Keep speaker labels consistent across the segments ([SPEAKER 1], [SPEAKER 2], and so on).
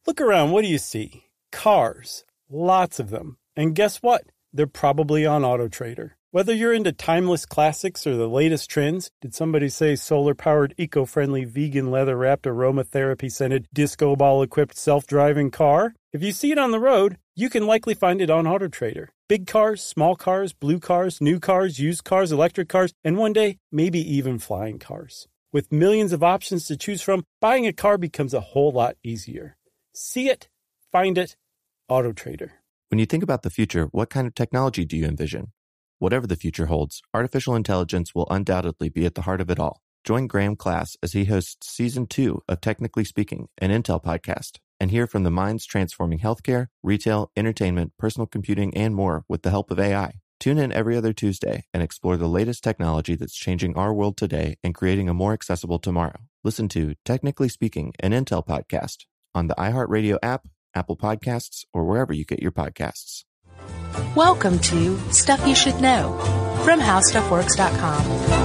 [SPEAKER 1] Look around, what do you see? Cars. Lots of them. And guess what? They're probably on AutoTrader. Whether you're into timeless classics or the latest trends, did somebody say solar-powered, eco-friendly, vegan, leather-wrapped, aromatherapy-scented, disco ball-equipped, self-driving car? If you see it on the road, you can likely find it on AutoTrader. Big cars, small cars, blue cars, new cars, used cars, electric cars, and one day, maybe even flying cars. With millions of options to choose from, buying a car becomes a whole lot easier. See it, find it, AutoTrader.
[SPEAKER 2] When you think about the future, what kind of technology do you envision? Whatever the future holds, artificial intelligence will undoubtedly be at the heart of it all. Join Graham Class as he hosts Season 2 of Technically Speaking, an Intel podcast, and hear from the minds transforming healthcare, retail, entertainment, personal computing, and more with the help of AI. Tune in every other Tuesday and explore the latest technology that's changing our world today and creating a more accessible tomorrow. Listen to Technically Speaking, an Intel podcast on the iHeartRadio app, Apple Podcasts, or wherever you get your podcasts.
[SPEAKER 3] Welcome to Stuff You Should Know from HowStuffWorks.com.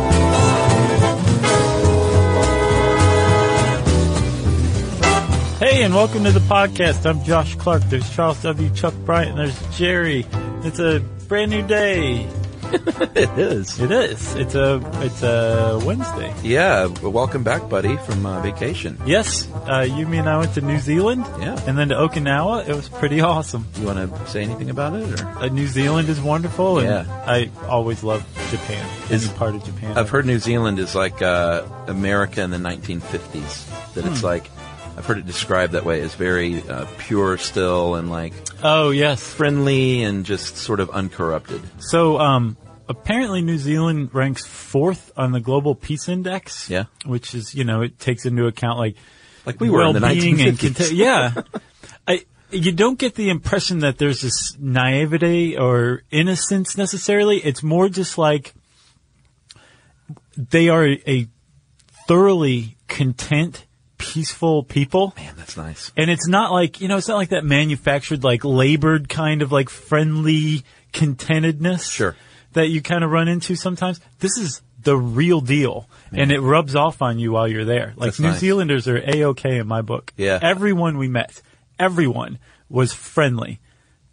[SPEAKER 4] Hey, and welcome to the podcast. I'm Josh Clark. There's Charles W. Chuck Bryant, and there's Jerry. It's a brand new day.
[SPEAKER 5] It is.
[SPEAKER 4] It is. It's a Wednesday.
[SPEAKER 5] Yeah. Well, welcome back, buddy, from vacation.
[SPEAKER 4] Yes. You, me, and I went to New Zealand.
[SPEAKER 5] Yeah.
[SPEAKER 4] And then to Okinawa. It was pretty awesome.
[SPEAKER 5] You want to say anything about it? Or?
[SPEAKER 4] New Zealand is wonderful. And
[SPEAKER 5] yeah.
[SPEAKER 4] I always love Japan. Any part of Japan.
[SPEAKER 5] I've heard New Zealand is like America in the 1950s. That it's like, I've heard it described that way, as very pure still and like...
[SPEAKER 4] Oh, yes.
[SPEAKER 5] Friendly and just sort of uncorrupted.
[SPEAKER 4] So, apparently New Zealand ranks 4th on the Global Peace Index.
[SPEAKER 5] Yeah.
[SPEAKER 4] Which is, it takes into account like
[SPEAKER 5] we were in the 1950s.
[SPEAKER 4] Yeah. You don't get the impression that there's this naivete or innocence necessarily. It's more just like they are a thoroughly content, peaceful people.
[SPEAKER 5] Man, that's nice.
[SPEAKER 4] And it's not like, it's not like that manufactured, like labored kind of like friendly contentedness.
[SPEAKER 5] Sure.
[SPEAKER 4] That you kind of run into sometimes. This is the real deal. Man. And it rubs off on you while you're there. Like,
[SPEAKER 5] that's
[SPEAKER 4] New
[SPEAKER 5] nice.
[SPEAKER 4] Zealanders are A-okay in my book.
[SPEAKER 5] Yeah.
[SPEAKER 4] Everyone we met, everyone was friendly.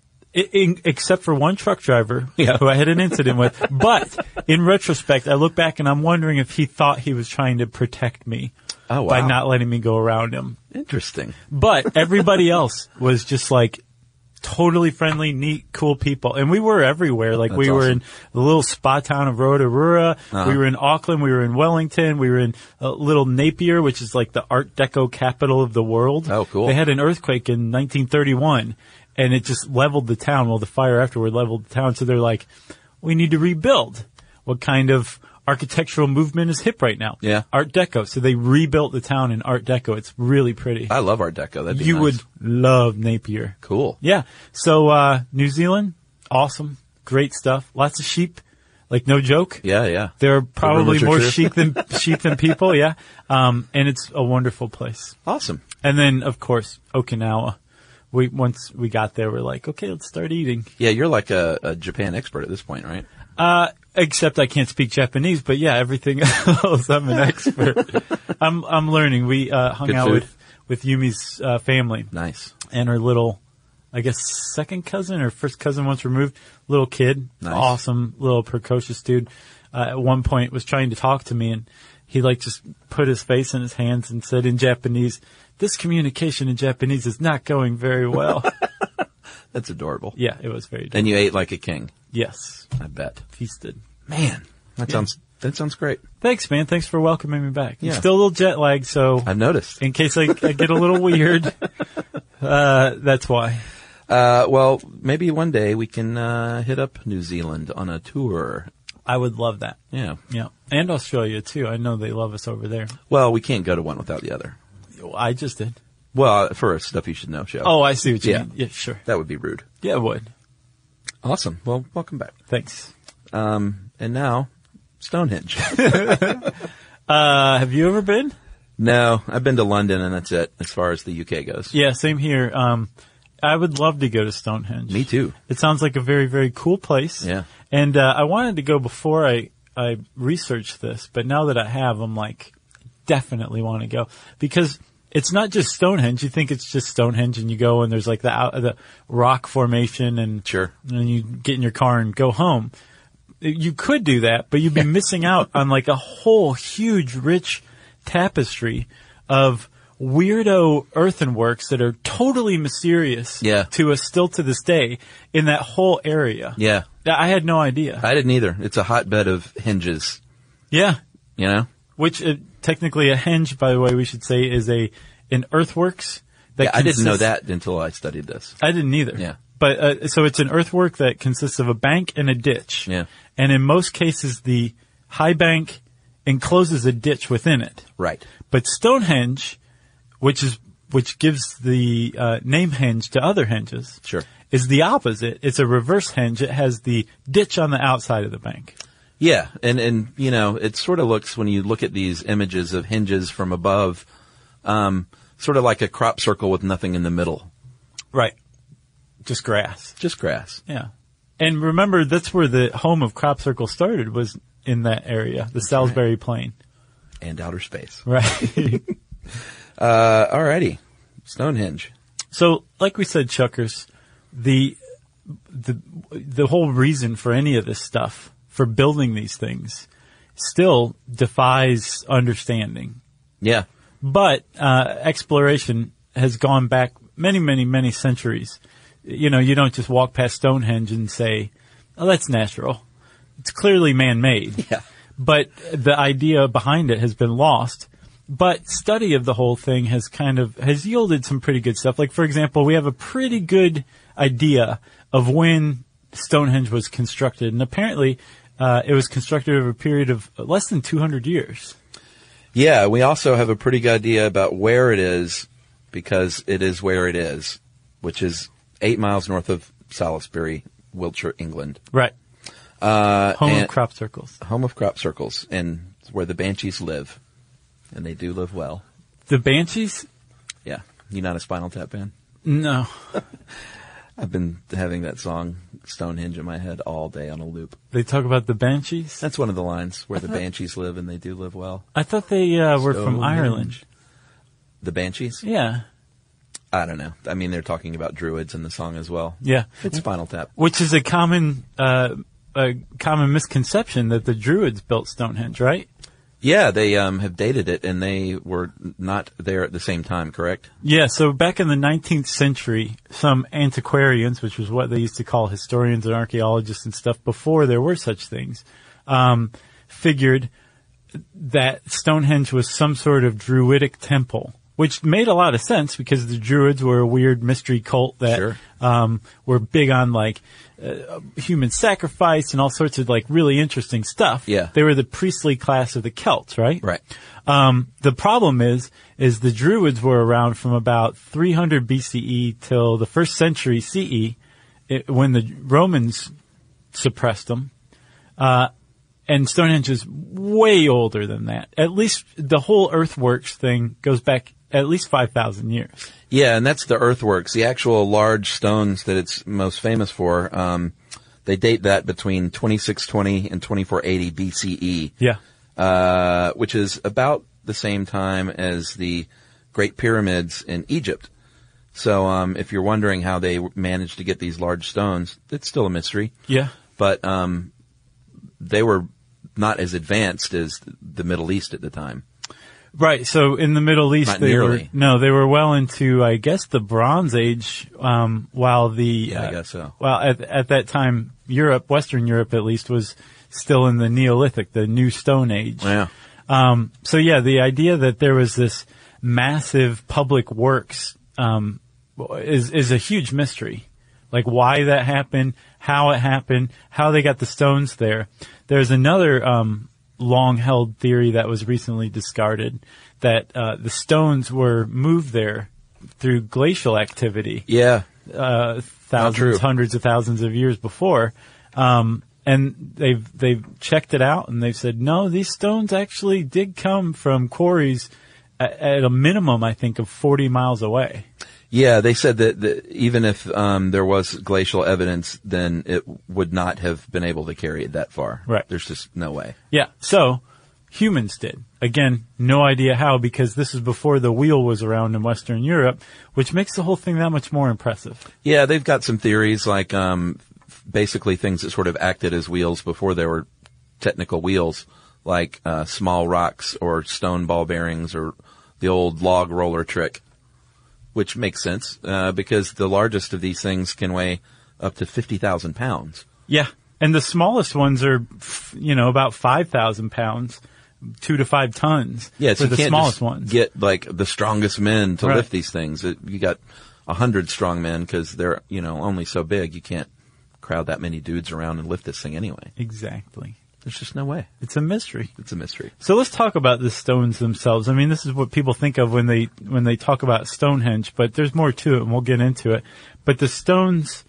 [SPEAKER 4] Except for one truck driver who I had an incident with. But in retrospect, I look back and I'm wondering if he thought he was trying to protect me.
[SPEAKER 5] Oh, wow.
[SPEAKER 4] By not letting me go around him.
[SPEAKER 5] Interesting.
[SPEAKER 4] But everybody else was just like totally friendly, neat, cool people. And we were everywhere. Like
[SPEAKER 5] That's
[SPEAKER 4] we were
[SPEAKER 5] awesome.
[SPEAKER 4] in the little spa town of Rotorua.
[SPEAKER 5] Uh-huh.
[SPEAKER 4] We were in Auckland. We were in Wellington. We were in little Napier, which is like the Art Deco capital of the world.
[SPEAKER 5] Oh, cool.
[SPEAKER 4] They had an earthquake in 1931 and it just leveled the town. Well, the fire afterward leveled the town. So they're like, we need to rebuild. What kind of architectural movement is hip right now?
[SPEAKER 5] Yeah.
[SPEAKER 4] Art Deco. So they rebuilt the town in Art Deco. It's really pretty.
[SPEAKER 5] I love Art Deco. That'd be
[SPEAKER 4] You
[SPEAKER 5] nice.
[SPEAKER 4] would love Napier.
[SPEAKER 5] Cool.
[SPEAKER 4] Yeah. So, New Zealand, awesome. Great stuff. Lots of sheep. Like, no joke.
[SPEAKER 5] Yeah, yeah.
[SPEAKER 4] There are probably
[SPEAKER 5] rumors are
[SPEAKER 4] more
[SPEAKER 5] true.
[SPEAKER 4] sheep than people. Yeah. And it's a wonderful place.
[SPEAKER 5] Awesome.
[SPEAKER 4] And then, of course, Okinawa. Once we got there, we're like, okay, let's start eating.
[SPEAKER 5] Yeah, you're like a Japan expert at this point, right?
[SPEAKER 4] Except I can't speak Japanese, but yeah, everything else, I'm an expert. I'm learning. We, hung
[SPEAKER 5] Good
[SPEAKER 4] out
[SPEAKER 5] food.
[SPEAKER 4] with Yumi's, family.
[SPEAKER 5] Nice.
[SPEAKER 4] And her little, I guess, second cousin or first cousin once removed, little kid.
[SPEAKER 5] Nice.
[SPEAKER 4] Awesome, little precocious dude. At one point was trying to talk to me and he like just put his face in his hands and said in Japanese, this communication in Japanese is not going very well.
[SPEAKER 5] That's adorable.
[SPEAKER 4] Yeah, it was very adorable.
[SPEAKER 5] And you ate like a king.
[SPEAKER 4] Yes.
[SPEAKER 5] I bet.
[SPEAKER 4] Feasted.
[SPEAKER 5] Man, that sounds great.
[SPEAKER 4] Thanks, man. Thanks for welcoming me back.
[SPEAKER 5] Yeah.
[SPEAKER 4] I'm still a little jet lagged, so
[SPEAKER 5] I've noticed.
[SPEAKER 4] in case I get a little weird, that's why.
[SPEAKER 5] Well, maybe one day we can hit up New Zealand on a tour.
[SPEAKER 4] I would love that.
[SPEAKER 5] Yeah.
[SPEAKER 4] Yeah. And Australia, too. I know they love us over there.
[SPEAKER 5] Well, we can't go to one without the other.
[SPEAKER 4] I just did.
[SPEAKER 5] Well, for a Stuff You Should Know show.
[SPEAKER 4] Oh, I see what you
[SPEAKER 5] Yeah.
[SPEAKER 4] mean. Yeah, sure.
[SPEAKER 5] That would be rude.
[SPEAKER 4] Yeah, it would.
[SPEAKER 5] Awesome. Well, welcome back.
[SPEAKER 4] Thanks.
[SPEAKER 5] And now, Stonehenge.
[SPEAKER 4] Have you ever been?
[SPEAKER 5] No, I've been to London and that's it as far as the UK goes.
[SPEAKER 4] Yeah, same here. I would love to go to Stonehenge.
[SPEAKER 5] Me too.
[SPEAKER 4] It sounds like a very, very cool place.
[SPEAKER 5] Yeah.
[SPEAKER 4] And I wanted to go before I researched this, but now that I have, I'm like, definitely want to go. Because it's not just Stonehenge. You think it's just Stonehenge, and you go and there's like the rock formation, and
[SPEAKER 5] Sure.
[SPEAKER 4] and you get in your car and go home. You could do that, but you'd be missing out on like a whole huge, rich tapestry of weirdo earthenworks that are totally mysterious
[SPEAKER 5] Yeah.
[SPEAKER 4] to us still to this day in that whole area.
[SPEAKER 5] Yeah.
[SPEAKER 4] I had no idea.
[SPEAKER 5] I didn't either. It's a hotbed of hinges,
[SPEAKER 4] Yeah.
[SPEAKER 5] you know?
[SPEAKER 4] Which technically a henge, by the way, we should say is an earthworks. That
[SPEAKER 5] Yeah, I didn't know
[SPEAKER 4] consists-
[SPEAKER 5] that until I studied this.
[SPEAKER 4] I didn't either.
[SPEAKER 5] Yeah.
[SPEAKER 4] But so it's an earthwork that consists of a bank and a ditch.
[SPEAKER 5] Yeah.
[SPEAKER 4] And in most cases, the high bank encloses a ditch within it.
[SPEAKER 5] Right.
[SPEAKER 4] But Stonehenge, which gives the name henge to other henges,
[SPEAKER 5] Sure.
[SPEAKER 4] is the opposite. It's a reverse henge. It has the ditch on the outside of the bank.
[SPEAKER 5] Yeah, and you know, it sort of looks, when you look at these images of hinges from above, sort of like a crop circle with nothing in the middle.
[SPEAKER 4] Right. Just grass.
[SPEAKER 5] Just grass.
[SPEAKER 4] Yeah. And remember, that's where the home of Crop Circle started, was in that area, the Salisbury Plain.
[SPEAKER 5] And outer space.
[SPEAKER 4] Right.
[SPEAKER 5] Alrighty. Stonehenge.
[SPEAKER 4] So, like we said, Chuckers, the whole reason for any of this stuff, for building these things, still defies understanding.
[SPEAKER 5] Yeah.
[SPEAKER 4] But exploration has gone back many, many, many centuries. You know, you don't just walk past Stonehenge and say, oh, that's natural. It's clearly man-made.
[SPEAKER 5] Yeah.
[SPEAKER 4] But the idea behind it has been lost. But study of the whole thing has yielded some pretty good stuff. Like, for example, we have a pretty good idea of when Stonehenge was constructed. And apparently, it was constructed over a period of less than 200 years.
[SPEAKER 5] Yeah, we also have a pretty good idea about where it is, because it is where it is, which is 8 miles north of Salisbury, Wiltshire, England.
[SPEAKER 4] Right. Home
[SPEAKER 5] and
[SPEAKER 4] of crop circles.
[SPEAKER 5] Home of crop circles, and where the Banshees live. And they do live well.
[SPEAKER 4] The Banshees?
[SPEAKER 5] Yeah. You not a Spinal Tap fan?
[SPEAKER 4] No.
[SPEAKER 5] I've been having that song, Stonehenge, in my head all day on a loop.
[SPEAKER 4] They talk about the Banshees?
[SPEAKER 5] That's one of the lines, where the Banshees live and they do live well.
[SPEAKER 4] I thought they were from
[SPEAKER 5] Stonehenge.
[SPEAKER 4] Ireland.
[SPEAKER 5] The Banshees?
[SPEAKER 4] Yeah.
[SPEAKER 5] I don't know. I mean, they're talking about druids in the song as well.
[SPEAKER 4] Yeah.
[SPEAKER 5] It's Spinal Tap.
[SPEAKER 4] Which is a common misconception that the Druids built Stonehenge, right?
[SPEAKER 5] Yeah, they have dated it, and they were not there at the same time, correct?
[SPEAKER 4] Yeah, so back in the 19th century, some antiquarians, which was what they used to call historians and archaeologists and stuff before there were such things, figured that Stonehenge was some sort of druidic temple, which made a lot of sense because the Druids were a weird mystery cult that
[SPEAKER 5] Sure.
[SPEAKER 4] were big on like human sacrifice and all sorts of like really interesting stuff.
[SPEAKER 5] Yeah.
[SPEAKER 4] They were the priestly class of the Celts, right?
[SPEAKER 5] Right.
[SPEAKER 4] The problem is the Druids were around from about 300 BCE till the first century CE, when the Romans suppressed them. And Stonehenge is way older than that. At least the whole earthworks thing goes back at least 5,000 years.
[SPEAKER 5] Yeah, and that's the earthworks. The actual large stones that it's most famous for, they date that between 2620 and 2480 BCE.
[SPEAKER 4] Yeah.
[SPEAKER 5] Which is about the same time as the Great Pyramids in Egypt. So, if you're wondering how they managed to get these large stones, it's still a mystery.
[SPEAKER 4] Yeah.
[SPEAKER 5] But, they were not as advanced as the Middle East at the time.
[SPEAKER 4] Right. So in the Middle East,
[SPEAKER 5] Not
[SPEAKER 4] they
[SPEAKER 5] nearly.
[SPEAKER 4] were well into, I guess, the Bronze Age, while the,
[SPEAKER 5] Yeah, I guess so.
[SPEAKER 4] Well, at that time, Europe, Western Europe at least, was still in the Neolithic, the New Stone Age.
[SPEAKER 5] Yeah.
[SPEAKER 4] So yeah, the idea that there was this massive public works, is a huge mystery. Like why that happened, how they got the stones there. There's another, long-held theory that was recently discarded that the stones were moved there through glacial activity.
[SPEAKER 5] Yeah.
[SPEAKER 4] Thousands, hundreds of thousands of years before. And they've checked it out and they've said, no, these stones actually did come from quarries at a minimum, I think, of 40 miles away.
[SPEAKER 5] Yeah, they said that even if there was glacial evidence, then it would not have been able to carry it that far.
[SPEAKER 4] Right.
[SPEAKER 5] There's just no way.
[SPEAKER 4] Yeah. So humans did. Again, no idea how, because this is before the wheel was around in Western Europe, which makes the whole thing that much more impressive.
[SPEAKER 5] Yeah, they've got some theories like basically things that sort of acted as wheels before there were technical wheels, like small rocks or stone ball bearings or the old log roller trick, which makes sense because the largest of these things can weigh up to 50,000 pounds.
[SPEAKER 4] Yeah, and the smallest ones are, about 5,000 pounds. 2 to 5 tons
[SPEAKER 5] yeah, so
[SPEAKER 4] for the
[SPEAKER 5] you can't
[SPEAKER 4] smallest
[SPEAKER 5] just
[SPEAKER 4] ones.
[SPEAKER 5] Get like the strongest men to
[SPEAKER 4] Right.
[SPEAKER 5] lift these things. You got 100 strong men because they're only so big. You can't crowd that many dudes around and lift this thing anyway.
[SPEAKER 4] Exactly.
[SPEAKER 5] There's just no way.
[SPEAKER 4] It's a mystery.
[SPEAKER 5] It's a mystery.
[SPEAKER 4] So let's talk about the stones themselves. I mean, this is what people think of when they talk about Stonehenge, but there's more to it, and we'll get into it. But the stones,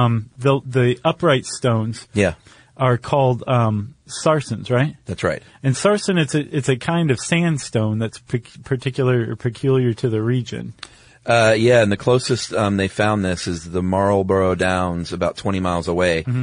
[SPEAKER 4] the upright stones,
[SPEAKER 5] Yeah,
[SPEAKER 4] are called sarsens, right?
[SPEAKER 5] that's right.
[SPEAKER 4] And sarsen, it's a kind of sandstone that's peculiar to the region.
[SPEAKER 5] Yeah, and the closest they found this is the Marlborough Downs, about 20 miles away.
[SPEAKER 4] Mm-hmm.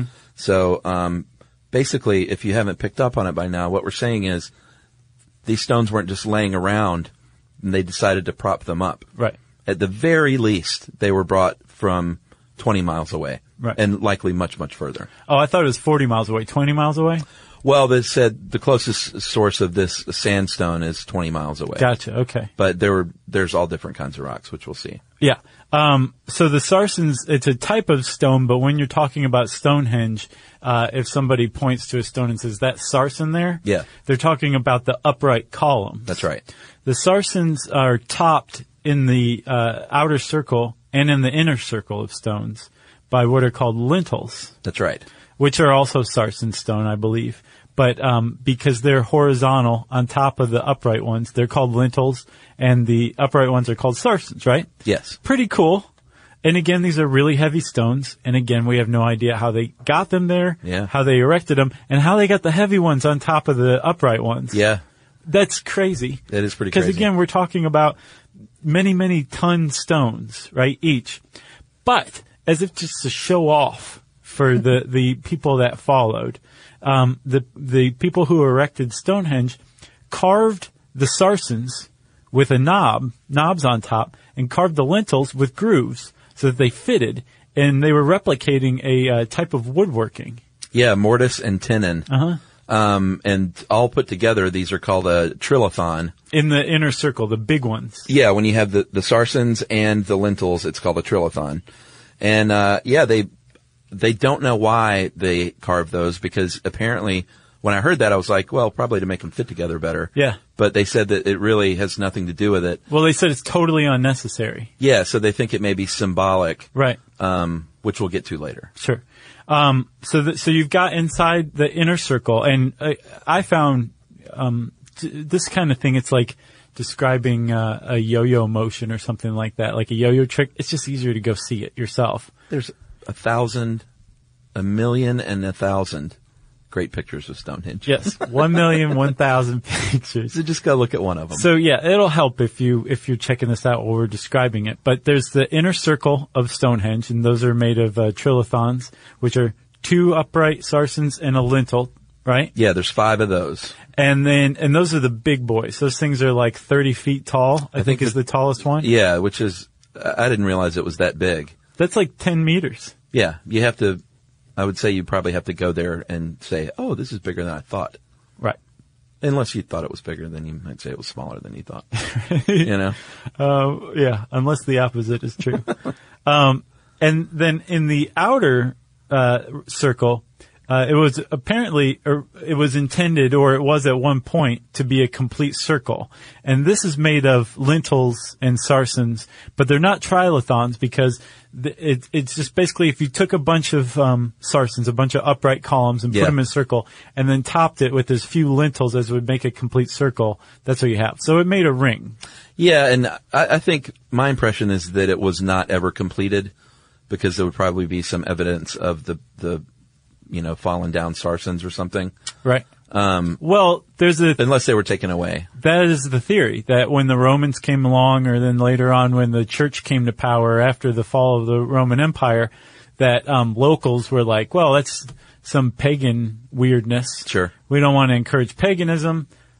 [SPEAKER 5] So basically, if you haven't picked up on it by now, what we're saying is these stones weren't just laying around, and they decided to prop them up.
[SPEAKER 4] Right.
[SPEAKER 5] At the very least, they were brought from 20 miles away.
[SPEAKER 4] Right.
[SPEAKER 5] And likely much, much further.
[SPEAKER 4] Oh, I thought it was 40 miles away. 20 miles away?
[SPEAKER 5] Well, they said the closest source of this sandstone is 20 miles away.
[SPEAKER 4] Gotcha. Okay.
[SPEAKER 5] But there's all different kinds of rocks, which we'll see.
[SPEAKER 4] Yeah. So the sarsens, it's a type of stone, but when you're talking about Stonehenge, if somebody points to a stone and says, that's sarsen there?
[SPEAKER 5] Yeah.
[SPEAKER 4] They're talking about the upright columns.
[SPEAKER 5] That's right.
[SPEAKER 4] The sarsens are topped in the outer circle and in the inner circle of stones by what are called lintels,
[SPEAKER 5] That's right.
[SPEAKER 4] which are also sarsen stone, I believe. But because they're horizontal on top of the upright ones, they're called lintels, and the upright ones are called sarsens, right?
[SPEAKER 5] Yes.
[SPEAKER 4] Pretty cool. And again, these are really heavy stones. And again, we have no idea how they got them there,
[SPEAKER 5] Yeah.
[SPEAKER 4] how they erected them, and how they got the heavy ones on top of the upright ones.
[SPEAKER 5] Yeah.
[SPEAKER 4] That's crazy.
[SPEAKER 5] That is pretty
[SPEAKER 4] Because
[SPEAKER 5] crazy.
[SPEAKER 4] again, we're talking about many, many ton stones, right, each. But as if just to show off for the people that followed, the people who erected Stonehenge carved the sarsens with knobs on top, and carved the lintels with grooves so that they fitted, and they were replicating a type of woodworking.
[SPEAKER 5] Yeah, mortise and tenon.
[SPEAKER 4] Uh-huh.
[SPEAKER 5] And all put together, these are called a trilithon.
[SPEAKER 4] In the inner circle, the big ones.
[SPEAKER 5] Yeah, when you have the sarsens and the lintels, it's called a trilithon. And, they don't know why they carved those, because apparently when I heard that, I was like, well, probably to make them fit together better.
[SPEAKER 4] Yeah.
[SPEAKER 5] But they said that it really has nothing to do with it.
[SPEAKER 4] Well, they said it's totally unnecessary.
[SPEAKER 5] Yeah, so they think it may be symbolic,
[SPEAKER 4] Right.
[SPEAKER 5] which we'll get to later.
[SPEAKER 4] Sure. So you've got inside the inner circle, and I found this kind of thing. It's like describing a yo-yo motion or something like that, like a yo-yo trick. It's just easier to go see it yourself.
[SPEAKER 5] There's 1,000, 1,000,000 and 1,000 great pictures of Stonehenge.
[SPEAKER 4] Yes, 1,000,000 pictures.
[SPEAKER 5] So just go look at one of them.
[SPEAKER 4] So yeah, it'll help if you're checking this out while we're describing it. But there's the inner circle of Stonehenge, and those are made of trilithons, which are 2 upright sarsens and a lintel, right?
[SPEAKER 5] Yeah, there's 5 of those.
[SPEAKER 4] And those are the big boys. Those things are like 30 feet tall, I think is the tallest one.
[SPEAKER 5] Yeah, which is, I didn't realize it was that big.
[SPEAKER 4] That's like 10 meters.
[SPEAKER 5] Yeah, I would say you probably have to go there and say, oh, this is bigger than I thought.
[SPEAKER 4] Right.
[SPEAKER 5] Unless you thought it was bigger, then you might say it was smaller than you thought. You know?
[SPEAKER 4] Yeah, unless the opposite is true. And then in the outer circle, it was apparently, or it was intended, or it was at one point, to be a complete circle. And this is made of lintels and sarsens, but they're not trilithons, because it's just basically if you took a bunch of sarsens, a bunch of upright columns, and put them in a circle, and then topped it with as few lintels as would make a complete circle, that's what you have. So it made a ring.
[SPEAKER 5] Yeah, and I think my impression is that it was not ever completed, because there would probably be some evidence of the fallen down sarsens or something.
[SPEAKER 4] Right. Well,
[SPEAKER 5] unless they were taken away.
[SPEAKER 4] That is the theory, that when the Romans came along, or then later on when the church came to power after the fall of the Roman Empire, that locals were like, well, that's some pagan weirdness.
[SPEAKER 5] Sure.
[SPEAKER 4] We don't want to encourage paganism.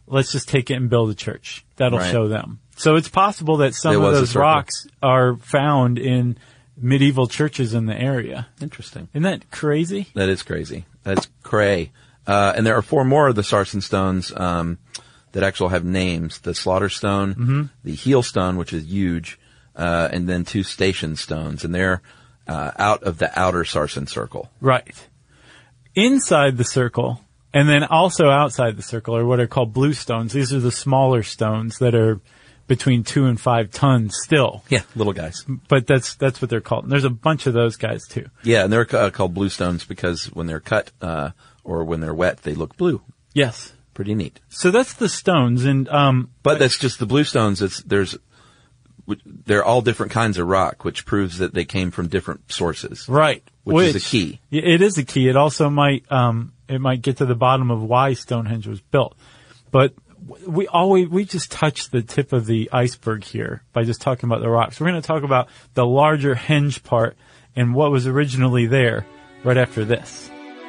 [SPEAKER 4] let's just take it and build a church. That'll
[SPEAKER 5] Right.
[SPEAKER 4] show them. So it's possible that some
[SPEAKER 5] It
[SPEAKER 4] of
[SPEAKER 5] was a
[SPEAKER 4] those
[SPEAKER 5] circle.
[SPEAKER 4] rocks are found in medieval churches in the area.
[SPEAKER 5] Interesting.
[SPEAKER 4] Isn't that crazy?
[SPEAKER 5] That is crazy. That's cray. And there are 4 more of the sarsen stones that actually have names: the slaughter stone, the heel stone, which is huge, and then 2 station stones, and they're out of the outer sarsen circle.
[SPEAKER 4] Right. Inside the circle, and then also outside the circle, are what are called blue stones. These are the smaller stones that are between 2 and 5 tons still.
[SPEAKER 5] Yeah, little guys.
[SPEAKER 4] But that's what they're called. And there's a bunch of those guys too.
[SPEAKER 5] Yeah, and they're called blue stones because when they're cut or when they're wet, they look blue.
[SPEAKER 4] Yes.
[SPEAKER 5] Pretty neat.
[SPEAKER 4] So that's the stones, and
[SPEAKER 5] But that's just the blue stones. They're all different kinds of rock, which proves that they came from different sources.
[SPEAKER 4] right,
[SPEAKER 5] Which is a key.
[SPEAKER 4] It is a key. It also might get to the bottom of why Stonehenge was built. But we just touched the tip of the iceberg here by just talking about the rocks. We're going to talk about the larger henge part and what was originally there right after this.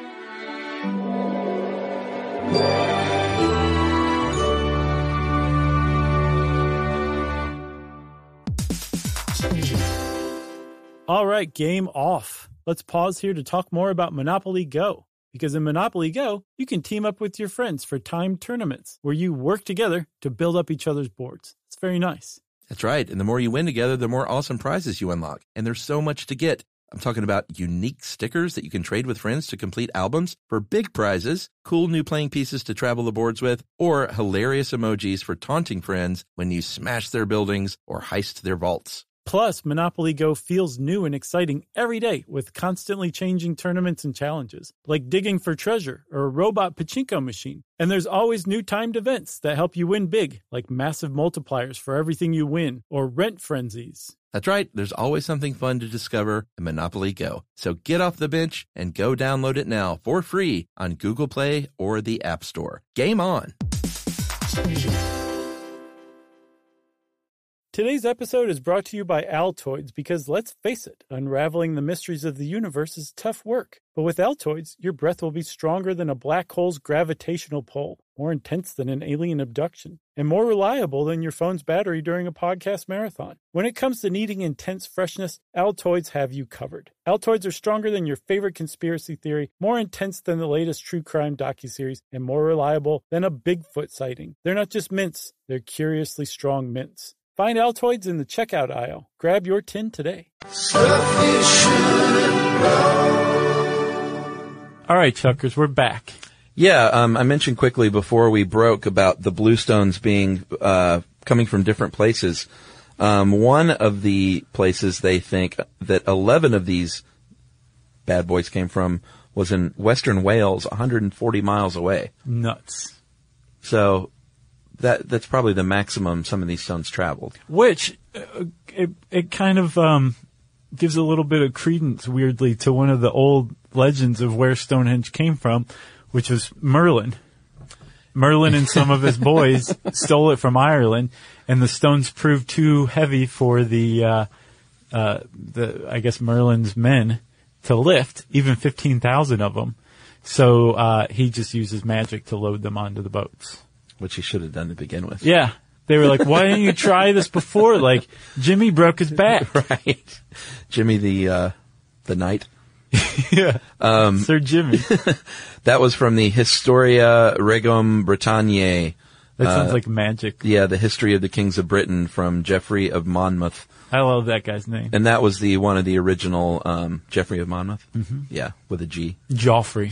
[SPEAKER 1] All right, game off. Let's pause here to talk more about Monopoly Go. Because in Monopoly Go, you can team up with your friends for timed tournaments where you work together to build up each other's boards. It's very nice.
[SPEAKER 6] That's right. And the more you win together, the more awesome prizes you unlock. And there's so much to get. I'm talking about unique stickers that you can trade with friends to complete albums for big prizes, cool new playing pieces to travel the boards with, or hilarious emojis for taunting friends when you smash their buildings or heist their vaults.
[SPEAKER 1] Plus, Monopoly Go feels new and exciting every day with constantly changing tournaments and challenges, like digging for treasure or a robot pachinko machine. And there's always new timed events that help you win big, like massive multipliers for everything you win or rent frenzies.
[SPEAKER 6] That's right. There's always something fun to discover in Monopoly Go. So get off the bench and go download it now for free on Google Play or the App Store. Game on!
[SPEAKER 1] Today's episode is brought to you by Altoids because, let's face it, unraveling the mysteries of the universe is tough work. But with Altoids, your breath will be stronger than a black hole's gravitational pull, more intense than an alien abduction, and more reliable than your phone's battery during a podcast marathon. When it comes to needing intense freshness, Altoids have you covered. Altoids are stronger than your favorite conspiracy theory, more intense than the latest true crime docuseries, and more reliable than a Bigfoot sighting. They're not just mints, they're curiously strong mints. Find Altoids in the checkout aisle. Grab your tin today.
[SPEAKER 4] All right, Chuckers, we're back.
[SPEAKER 5] Yeah, I mentioned quickly before we broke about the blue stones being coming from different places. One of the places they think that 11 of these bad boys came from was in Western Wales, 140 miles away.
[SPEAKER 4] Nuts.
[SPEAKER 5] So that's probably the maximum some of these stones traveled.
[SPEAKER 4] Which, it kind of gives a little bit of credence, weirdly, to one of the old legends of where Stonehenge came from, which was Merlin. Merlin and some of his boys stole it from Ireland, and the stones proved too heavy for the I guess Merlin's men to lift, even 15,000 of them. So he just uses magic to load them onto the boats.
[SPEAKER 5] Which he should have done to begin with.
[SPEAKER 4] Yeah. They were like, why didn't you try this before? Like, Jimmy broke his back.
[SPEAKER 5] Right. Jimmy the knight.
[SPEAKER 4] Yeah. Sir Jimmy.
[SPEAKER 5] That was from the Historia Regum Britanniae.
[SPEAKER 4] That sounds like magic.
[SPEAKER 5] Yeah, the history of the kings of Britain from Geoffrey of Monmouth.
[SPEAKER 4] I love that guy's name.
[SPEAKER 5] And that was one of the original, Geoffrey of Monmouth. Mm-hmm. Yeah, with a G.
[SPEAKER 4] Joffrey.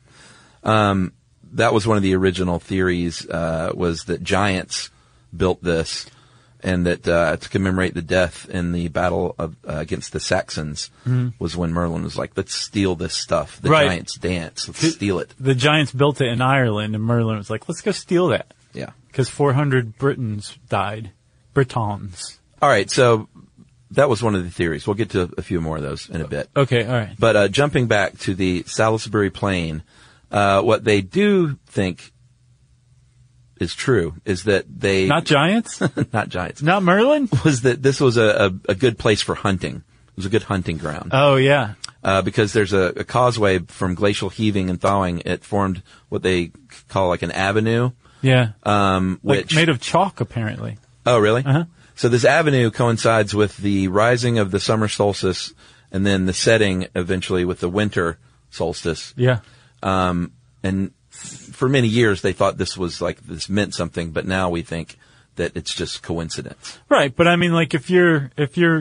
[SPEAKER 5] That was one of the original theories, was that giants built this, and that to commemorate the death in the battle of against the Saxons was when Merlin was like, let's steal this stuff. The giants dance. Let's steal it.
[SPEAKER 4] The giants built it in Ireland, and Merlin was like, let's go steal that.
[SPEAKER 5] Yeah.
[SPEAKER 4] Because 400 Britons died. Britons.
[SPEAKER 5] All right, so that was one of the theories. We'll get to a few more of those in a bit.
[SPEAKER 4] Okay, all right.
[SPEAKER 5] But jumping back to the Salisbury Plain, what they do think is true is that they...
[SPEAKER 4] Not giants?
[SPEAKER 5] Not giants.
[SPEAKER 4] Not Merlin?
[SPEAKER 5] Was that this was a good place for hunting. It was a good hunting ground.
[SPEAKER 4] Oh, yeah.
[SPEAKER 5] Because there's a causeway from glacial heaving and thawing. It formed what they call like an avenue
[SPEAKER 4] Yeah.
[SPEAKER 5] Which
[SPEAKER 4] made of chalk, apparently.
[SPEAKER 5] Oh, really?
[SPEAKER 4] Uh-huh.
[SPEAKER 5] So this avenue coincides with the rising of the summer solstice and then the setting eventually with the winter solstice.
[SPEAKER 4] Yeah.
[SPEAKER 5] And for many years they thought this meant something, but now we think that it's just coincidence.
[SPEAKER 4] Right. But I mean, like if you're,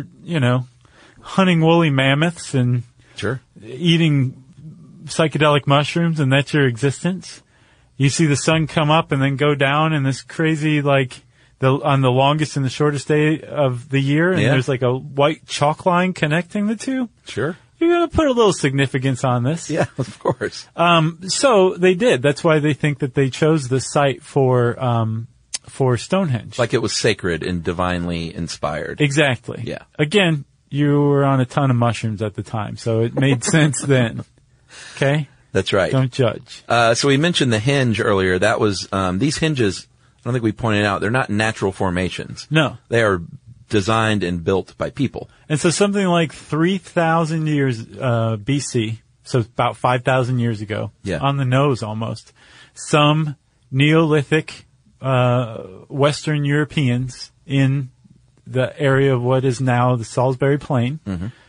[SPEAKER 4] hunting woolly mammoths and
[SPEAKER 5] Sure.
[SPEAKER 4] eating psychedelic mushrooms and that's your existence, you see the sun come up and then go down in this crazy, on the longest and the shortest day of the year, and there's like a white chalk line connecting the two.
[SPEAKER 5] Sure.
[SPEAKER 4] You're going to put a little significance on this.
[SPEAKER 5] Yeah, of course.
[SPEAKER 4] So they did. That's why they think that they chose the site for Stonehenge.
[SPEAKER 5] Like it was sacred and divinely inspired.
[SPEAKER 4] Exactly.
[SPEAKER 5] Yeah.
[SPEAKER 4] Again, you were on a ton of mushrooms at the time, so it made sense then. Okay?
[SPEAKER 5] That's right.
[SPEAKER 4] Don't judge.
[SPEAKER 5] So we mentioned the hinge earlier. That was, these hinges, I don't think we pointed out, they're not natural formations.
[SPEAKER 4] No.
[SPEAKER 5] They are designed and built by people.
[SPEAKER 4] And so something like 3,000 years BC, so about 5,000 years ago, on the nose almost, some Neolithic Western Europeans in the area of what is now the Salisbury Plain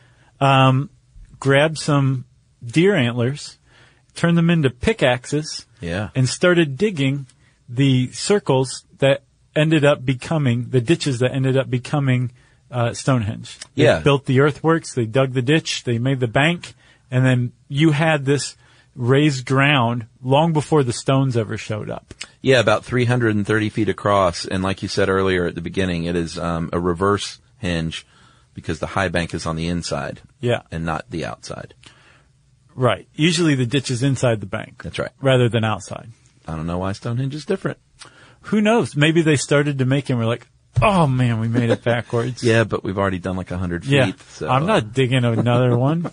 [SPEAKER 4] grabbed some deer antlers, turned them into pickaxes, and started digging the circles that ended up becoming, the ditches that ended up becoming Stonehenge. They built the earthworks, they dug the ditch, they made the bank, and then you had this raised ground long before the stones ever showed up.
[SPEAKER 5] Yeah, about 330 feet across, and like you said earlier at the beginning, it is a reverse hinge because the high bank is on the inside and not the outside.
[SPEAKER 4] Right. Usually the ditch is inside the bank.
[SPEAKER 5] That's right.
[SPEAKER 4] Rather than outside.
[SPEAKER 5] I don't know why Stonehenge is different.
[SPEAKER 4] Who knows? Maybe they started to make it and were like, oh man, we made it backwards.
[SPEAKER 5] Yeah, but we've already done like 100 feet.
[SPEAKER 4] Yeah.
[SPEAKER 5] So.
[SPEAKER 4] I'm not digging another one.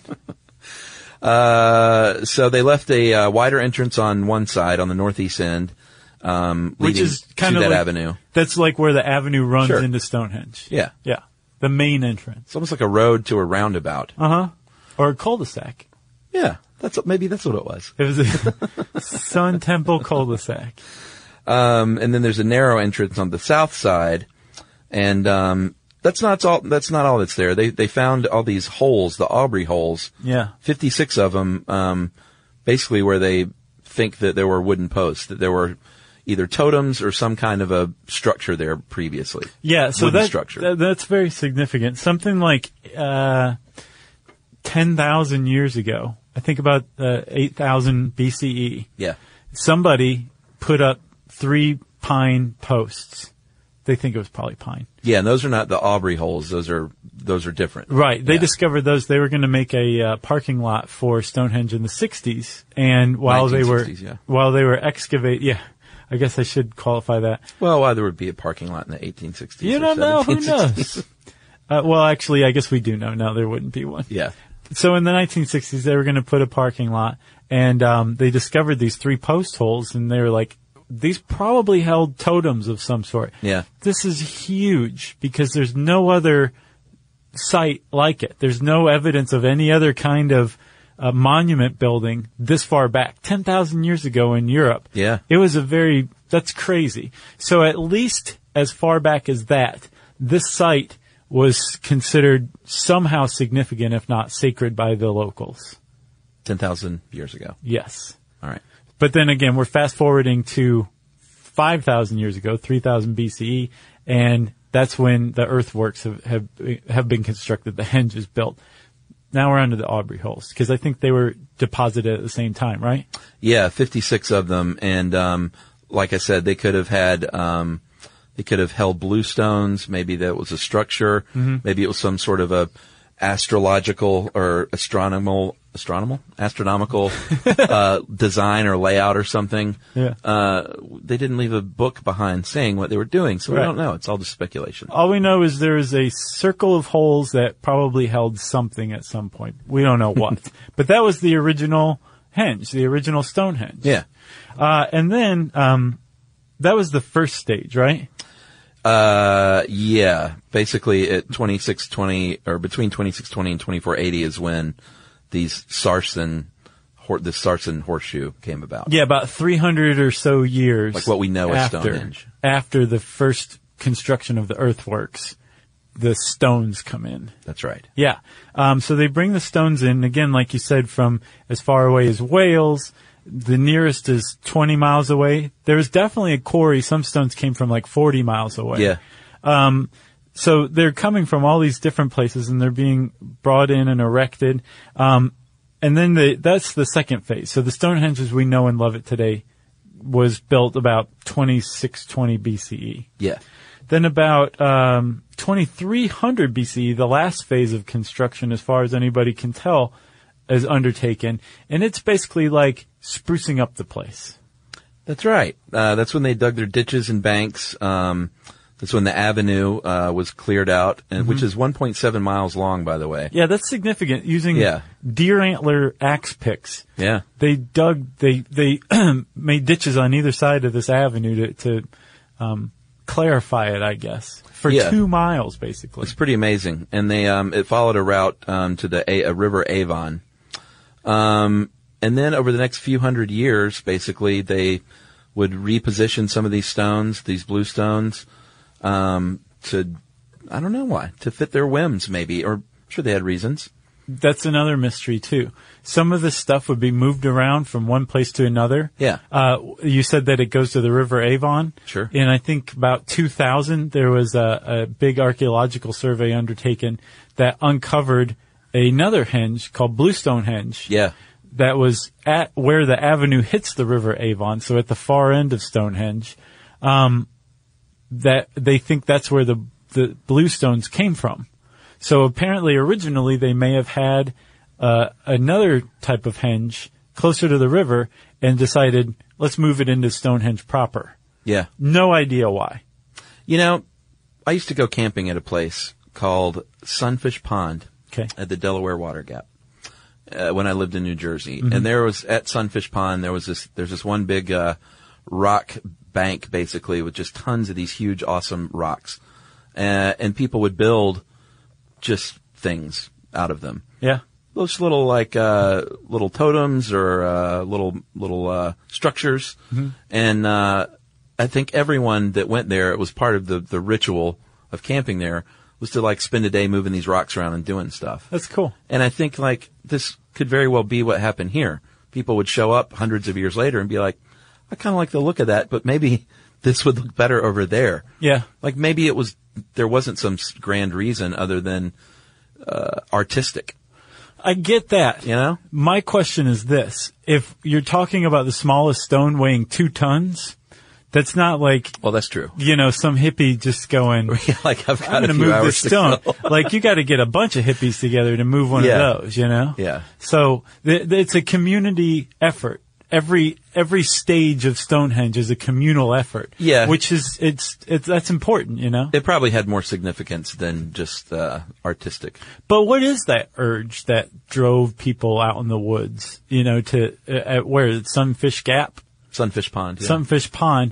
[SPEAKER 5] So they left a wider entrance on one side, on the northeast end,
[SPEAKER 4] which is kind of
[SPEAKER 5] that
[SPEAKER 4] like,
[SPEAKER 5] avenue.
[SPEAKER 4] That's like where the avenue runs into Stonehenge.
[SPEAKER 5] Yeah.
[SPEAKER 4] Yeah. The main entrance.
[SPEAKER 5] It's almost like a road to a roundabout.
[SPEAKER 4] Or a cul-de-sac.
[SPEAKER 5] Yeah. Maybe that's what it was.
[SPEAKER 4] It was a Sun Temple cul-de-sac.
[SPEAKER 5] And then there's a narrow entrance on the south side, and that's not all that's there. They found all these holes, the Aubrey holes.
[SPEAKER 4] Yeah.
[SPEAKER 5] 56 of them, basically where they think that there were wooden posts, that there were either totems or some kind of a structure there previously.
[SPEAKER 4] Yeah, so
[SPEAKER 5] structure.
[SPEAKER 4] That's very significant. Something like 10,000 years ago, I think about 8,000 BCE.
[SPEAKER 5] Yeah.
[SPEAKER 4] Somebody put up 3 pine posts. They think it was probably pine.
[SPEAKER 5] Yeah, and those are not the Aubrey holes. Those are different.
[SPEAKER 4] Right. They discovered those. They were going to make a parking lot for Stonehenge in the 60s, and while they were excavating, I guess I should qualify that.
[SPEAKER 5] Well, why there would be a parking lot in the 1860s?
[SPEAKER 4] You don't know. Who knows? Well, actually, I guess we do know. No, there wouldn't be one.
[SPEAKER 5] Yeah.
[SPEAKER 4] So in the 1960s, they were going to put a parking lot, and they discovered these 3 post holes, and they were like, these probably held totems of some sort.
[SPEAKER 5] Yeah.
[SPEAKER 4] This is huge because there's no other site like it. There's no evidence of any other kind of monument building this far back. 10,000 years ago in Europe.
[SPEAKER 5] Yeah.
[SPEAKER 4] It was that's crazy. So at least as far back as that, this site was considered somehow significant, if not sacred, by the locals.
[SPEAKER 5] 10,000 years ago.
[SPEAKER 4] Yes.
[SPEAKER 5] All right.
[SPEAKER 4] But then again, we're fast forwarding to 5,000 years ago, 3,000 BCE, and that's when the earthworks have been constructed, the henge is built. Now we're onto the Aubrey holes, because I think they were deposited at the same time, right?
[SPEAKER 5] Yeah, 56 of them, and like I said, they could have had held bluestones. Maybe that was a structure. Mm-hmm. Maybe it was some sort of a astrological or astronomical design or layout or something.
[SPEAKER 4] Yeah.
[SPEAKER 5] They didn't leave a book behind saying what they were doing, so we don't know. It's all just speculation.
[SPEAKER 4] All we know is there is a circle of holes that probably held something at some point. We don't know what. But that was the original henge, the original Stonehenge.
[SPEAKER 5] Yeah.
[SPEAKER 4] And then that was the first stage, right?
[SPEAKER 5] Yeah. Basically at 2620, or between 2620 and 2480 is when these Sarsen the Sarsen horseshoe came about.
[SPEAKER 4] Yeah, about 300 or so years.
[SPEAKER 5] Like what we know as Stonehenge.
[SPEAKER 4] After the first construction of the earthworks, the stones come in.
[SPEAKER 5] That's right.
[SPEAKER 4] Yeah. So they bring the stones in, again, like you said, from as far away as Wales. The nearest is 20 miles away. There was definitely a quarry. Some stones came from like 40 miles away.
[SPEAKER 5] Yeah.
[SPEAKER 4] So they're coming from all these different places, and they're being brought in and erected. And then that's the second phase. So the Stonehenge as we know and love it today was built about 2620 BCE.
[SPEAKER 5] Yeah.
[SPEAKER 4] Then about 2300 BCE, the last phase of construction, as far as anybody can tell, is undertaken. And it's basically like sprucing up the place.
[SPEAKER 5] That's right. That's when they dug their ditches and banks. That's when the avenue was cleared out, and which is 1.7 miles long, by the way.
[SPEAKER 4] Yeah, that's significant. Using deer antler axe picks.
[SPEAKER 5] Yeah.
[SPEAKER 4] They made ditches on either side of this avenue to clarify it, I guess, for 2 miles, basically.
[SPEAKER 5] It's pretty amazing. And they it followed a route to the river Avon. And then over the next few hundred years, basically, they would reposition some of these stones, these blue stones, to, I don't know why, to fit their whims maybe, or I'm sure they had reasons.
[SPEAKER 4] That's another mystery too. Some of the stuff would be moved around from one place to another.
[SPEAKER 5] Yeah.
[SPEAKER 4] You said that it goes to the River Avon.
[SPEAKER 5] Sure.
[SPEAKER 4] And I think about 2000, there was a big archaeological survey undertaken that uncovered another henge called Blue Stonehenge.
[SPEAKER 5] Yeah.
[SPEAKER 4] That was at where the avenue hits the River Avon, so at the far end of Stonehenge. That they think that's where the blue stones came from. So apparently originally they may have had another type of henge closer to the river and decided, let's move it into Stonehenge proper.
[SPEAKER 5] Yeah.
[SPEAKER 4] No idea why.
[SPEAKER 5] You know, I used to go camping at a place called Sunfish Pond at the Delaware Water Gap when I lived in New Jersey. And there was, at Sunfish Pond, there's this one big rock bank, basically, with just tons of these huge, awesome rocks. And people would build just things out of them.
[SPEAKER 4] Yeah.
[SPEAKER 5] Those little, like, little totems or little structures. And I think everyone that went there, it was part of the ritual of camping there, was to, like, spend a day moving these rocks around and doing stuff.
[SPEAKER 4] That's cool.
[SPEAKER 5] And I think, like, this could very well be what happened here. People would show up hundreds of years later and be like, I kind of like the look of that, but maybe this would look better over there.
[SPEAKER 4] Yeah.
[SPEAKER 5] Like maybe there wasn't some grand reason other than artistic.
[SPEAKER 4] I get that.
[SPEAKER 5] You know? My
[SPEAKER 4] question is this. If you're talking about the smallest stone weighing 2 tons, that's not like...
[SPEAKER 5] Well, that's true.
[SPEAKER 4] You know, some hippie just going...
[SPEAKER 5] like, I've got
[SPEAKER 4] I'm going to move this stone. Like, you got to get a bunch of hippies together to move one of those, you know?
[SPEAKER 5] Yeah.
[SPEAKER 4] So, it's a community effort. Every stage of Stonehenge is a communal effort.
[SPEAKER 5] Yeah.
[SPEAKER 4] Which is, that's important, you know?
[SPEAKER 5] It probably had more significance than just, artistic.
[SPEAKER 4] But what is that urge that drove people out in the woods, you know, to, at where? Sunfish Gap?
[SPEAKER 5] Sunfish Pond, yeah.
[SPEAKER 4] Sunfish Pond,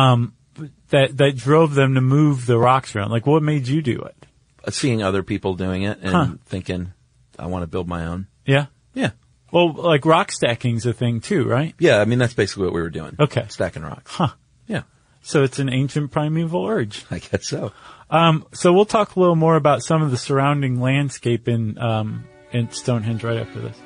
[SPEAKER 4] that drove them to move the rocks around. Like, what made you do it?
[SPEAKER 5] Seeing other people doing it and thinking, I want to build my own.
[SPEAKER 4] Yeah?
[SPEAKER 5] Yeah.
[SPEAKER 4] Well, like rock stacking's a thing too, right?
[SPEAKER 5] Yeah, I mean, that's basically what we were doing.
[SPEAKER 4] Okay.
[SPEAKER 5] Stacking rocks.
[SPEAKER 4] Huh.
[SPEAKER 5] Yeah.
[SPEAKER 4] So it's an ancient primeval urge.
[SPEAKER 5] I guess so.
[SPEAKER 4] So we'll talk a little more about some of the surrounding landscape in Stonehenge right after this.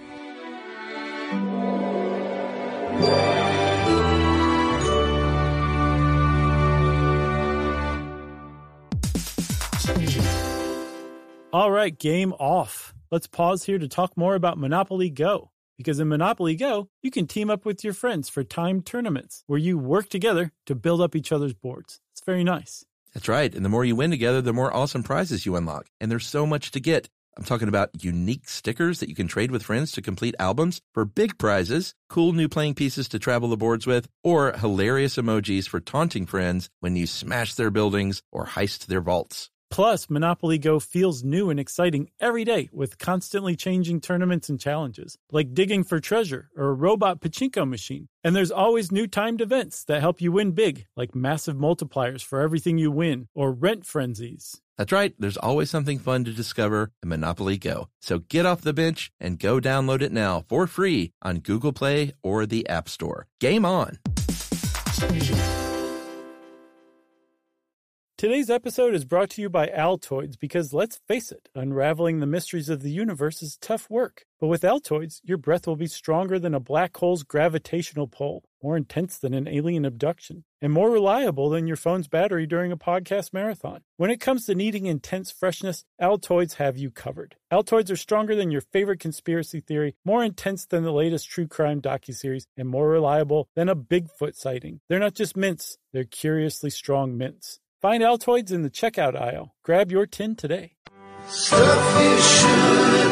[SPEAKER 1] All right, game off. Let's pause here to talk more about Monopoly Go. Because in Monopoly Go, you can team up with your friends for timed tournaments where you work together to build up each other's boards. It's very nice.
[SPEAKER 6] That's right. And the more you win together, the more awesome prizes you unlock. And there's so much to get. I'm talking about unique stickers that you can trade with friends to complete albums for big prizes, cool new playing pieces to travel the boards with, or hilarious emojis for taunting friends when you smash their buildings or heist their vaults.
[SPEAKER 1] Plus, Monopoly Go feels new and exciting every day with constantly changing tournaments and challenges, like digging for treasure or a robot pachinko machine. And there's always new timed events that help you win big, like massive multipliers for everything you win or rent frenzies.
[SPEAKER 6] That's right. There's always something fun to discover in Monopoly Go. So get off the bench and go download it now for free on Google Play or the App Store. Game on!
[SPEAKER 1] Today's episode is brought to you by Altoids because, let's face it, unraveling the mysteries of the universe is tough work. But with Altoids, your breath will be stronger than a black hole's gravitational pull, more intense than an alien abduction, and more reliable than your phone's battery during a podcast marathon. When it comes to needing intense freshness, Altoids have you covered. Altoids are stronger than your favorite conspiracy theory, more intense than the latest true crime docuseries, and more reliable than a Bigfoot sighting. They're not just mints, they're curiously strong mints. Find Altoids in the checkout aisle. Grab your tin today.
[SPEAKER 7] Stuff you should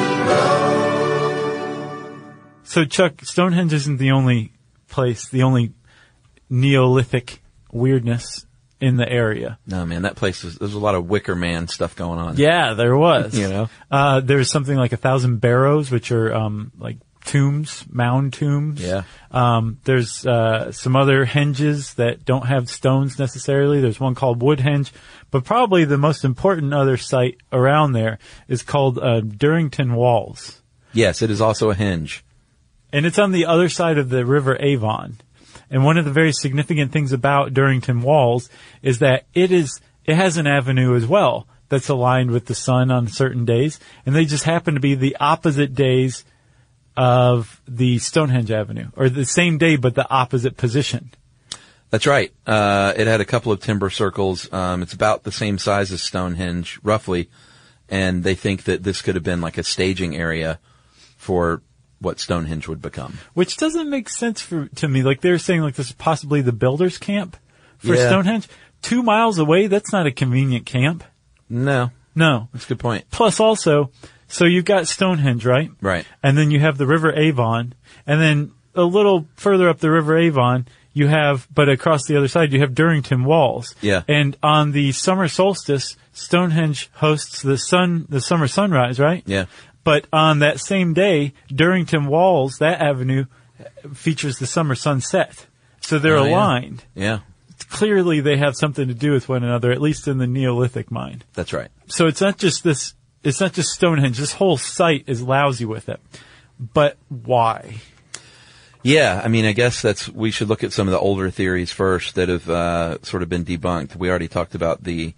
[SPEAKER 7] know.
[SPEAKER 4] So, Chuck, Stonehenge isn't the only place, the only Neolithic weirdness in the area.
[SPEAKER 5] No, man, that place there's a lot of Wicker Man stuff going on.
[SPEAKER 4] Yeah, there was.
[SPEAKER 5] You know?
[SPEAKER 4] There's something like 1,000 barrows, which are like tombs, mound tombs.
[SPEAKER 5] Yeah.
[SPEAKER 4] There's some other henges that don't have stones necessarily. There's one called Woodhenge, but probably the most important other site around there is called Durrington Walls.
[SPEAKER 5] Yes, it is also a henge.
[SPEAKER 4] And it's on the other side of the River Avon. And one of the very significant things about Durrington Walls is that it has an avenue as well that's aligned with the sun on certain days, and they just happen to be the opposite days of the Stonehenge Avenue, or the same day but the opposite position.
[SPEAKER 5] That's right. It had a couple of timber circles. It's about the same size as Stonehenge, roughly, and they think that this could have been like a staging area for what Stonehenge would become.
[SPEAKER 4] Which doesn't make sense to me. Like, they're saying like this is possibly the builder's camp for Stonehenge. 2 miles away, that's not a convenient camp.
[SPEAKER 5] No. That's a good point.
[SPEAKER 4] Plus also, so you've got Stonehenge, right?
[SPEAKER 5] Right.
[SPEAKER 4] And then you have the River Avon, and then a little further up the River Avon, you have, but across the other side, you have Durrington Walls.
[SPEAKER 5] Yeah.
[SPEAKER 4] And on the summer solstice, Stonehenge hosts the summer sunrise, right?
[SPEAKER 5] Yeah.
[SPEAKER 4] But on that same day, Durrington Walls, that avenue, features the summer sunset. So they're aligned.
[SPEAKER 5] Yeah.
[SPEAKER 4] Clearly they have something to do with one another, at least in the Neolithic mind.
[SPEAKER 5] That's right.
[SPEAKER 4] So it's not just Stonehenge. This whole site is lousy with it. But why?
[SPEAKER 5] Yeah, I mean, I guess we should look at some of the older theories first that have sort of been debunked. We already talked about the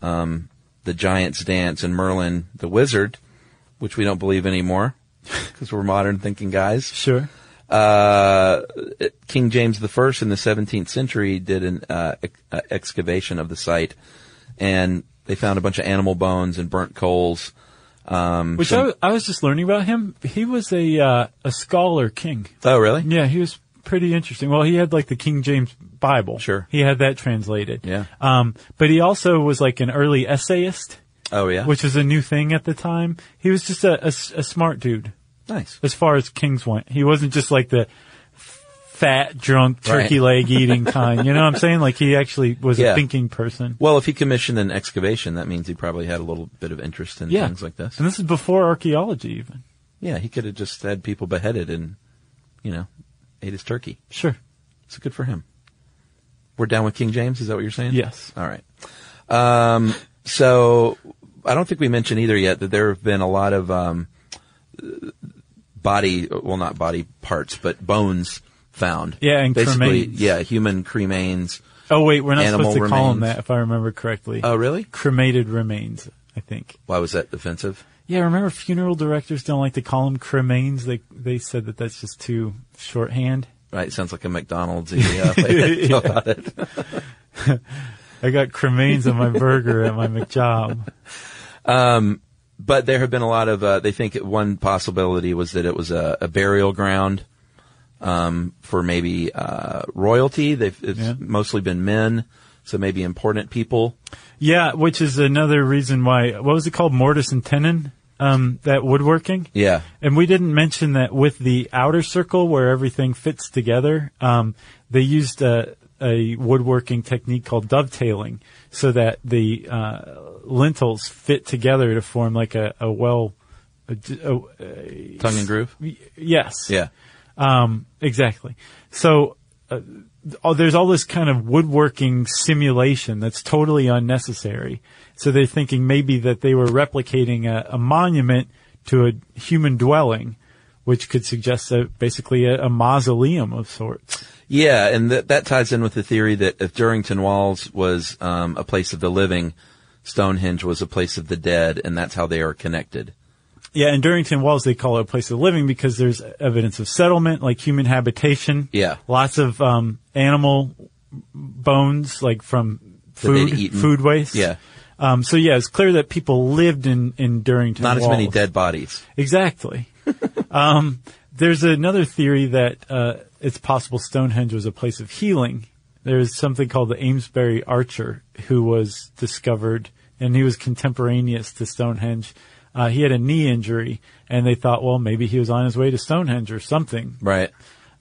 [SPEAKER 5] Giant's Dance and Merlin the Wizard, which we don't believe anymore because we're modern thinking guys.
[SPEAKER 4] Sure.
[SPEAKER 5] King James I in the 17th century did an excavation of the site, and they found a bunch of animal bones and burnt coals.
[SPEAKER 4] I was just learning about him. He was a scholar king.
[SPEAKER 5] Oh, really?
[SPEAKER 4] Yeah, he was pretty interesting. Well, he had like the King James Bible.
[SPEAKER 5] Sure.
[SPEAKER 4] He had that translated.
[SPEAKER 5] Yeah.
[SPEAKER 4] But he also was like an early essayist.
[SPEAKER 5] Oh, yeah?
[SPEAKER 4] Which was a new thing at the time. He was just a smart dude.
[SPEAKER 5] Nice.
[SPEAKER 4] As far as kings went. He wasn't just like the fat, drunk, turkey leg eating kind. You know what I'm saying? Like, he actually was a thinking person.
[SPEAKER 5] Well, if he commissioned an excavation, that means he probably had a little bit of interest in things like this.
[SPEAKER 4] And this is before archaeology even.
[SPEAKER 5] Yeah, he could have just had people beheaded and, ate his turkey.
[SPEAKER 4] Sure.
[SPEAKER 5] So good for him. We're down with King James? Is that what you're saying?
[SPEAKER 4] Yes.
[SPEAKER 5] All right. So I don't think we mentioned either yet that there have been a lot of not body parts, but bones found.
[SPEAKER 4] Yeah, and
[SPEAKER 5] basically,
[SPEAKER 4] cremains.
[SPEAKER 5] yeah, human cremains.
[SPEAKER 4] Oh, wait, we're not
[SPEAKER 5] Animal
[SPEAKER 4] supposed to call them
[SPEAKER 5] remains.
[SPEAKER 4] that, if I remember correctly.
[SPEAKER 5] Oh, really?
[SPEAKER 4] Cremated remains, I think.
[SPEAKER 5] Why was that offensive?
[SPEAKER 4] Yeah, remember funeral directors don't like to call them cremains. They said that that's just too shorthand.
[SPEAKER 5] Right, sounds like a McDonald's way to go about it.
[SPEAKER 4] I got cremains on my burger at my McJob.
[SPEAKER 5] But there have been a lot of, they think one possibility was that it was a burial ground, for maybe, royalty. It's mostly been men, so maybe important people. Yeah,
[SPEAKER 4] which is another reason why, what was it called? Mortise and tenon? That woodworking?
[SPEAKER 5] Yeah.
[SPEAKER 4] And we didn't mention that with the outer circle where everything fits together, they used, a woodworking technique called dovetailing, so that the lintels fit together to form like a tongue
[SPEAKER 5] and groove.
[SPEAKER 4] Yes.
[SPEAKER 5] Yeah.
[SPEAKER 4] Exactly. So there's all this kind of woodworking simulation that's totally unnecessary. So they're thinking maybe that they were replicating a monument to a human dwelling, which could suggest basically a mausoleum of sorts.
[SPEAKER 5] Yeah, and that ties in with the theory that if Durrington Walls was a place of the living, Stonehenge was a place of the dead, and that's how they are connected.
[SPEAKER 4] Yeah, in Durrington Walls, they call it a place of the living because there's evidence of settlement, like human habitation.
[SPEAKER 5] Yeah.
[SPEAKER 4] Lots of animal bones, like from food waste.
[SPEAKER 5] Yeah.
[SPEAKER 4] So yeah, it's clear that people lived in Durrington Walls.
[SPEAKER 5] Not as many dead bodies.
[SPEAKER 4] Exactly. There's another theory that it's possible Stonehenge was a place of healing. There's something called the Amesbury Archer who was discovered, and he was contemporaneous to Stonehenge. He had a knee injury, and they thought, well, maybe he was on his way to Stonehenge or something.
[SPEAKER 5] Right.